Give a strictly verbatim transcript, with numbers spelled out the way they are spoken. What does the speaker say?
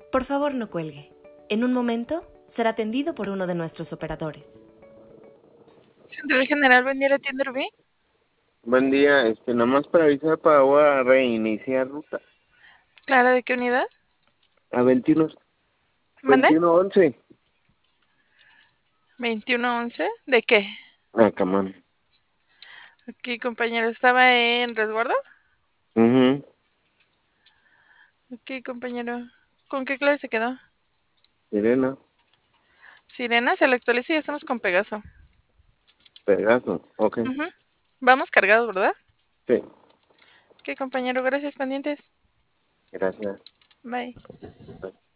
Por favor, no cuelgue. En un momento será atendido por uno de nuestros operadores. Central General, buen día, ¿la tienda Rubí? Buen día, este, nomás para avisar para voy a reiniciar ruta. Clara, ¿de qué unidad? A veintiuno, ¿Mande? veintiuno once. veintiuno once. ¿De qué? Ah, camón. Aquí, compañero, ¿estaba en resguardo? Mhm. Ok, compañero. ¿Con qué clave se quedó? Sirena, Sirena, se le actualiza y ya estamos con Pegaso. Pegaso, ok. Ujú. Vamos cargados, ¿verdad? Sí, Ok, compañero, gracias, pendientes. gracias. Bye.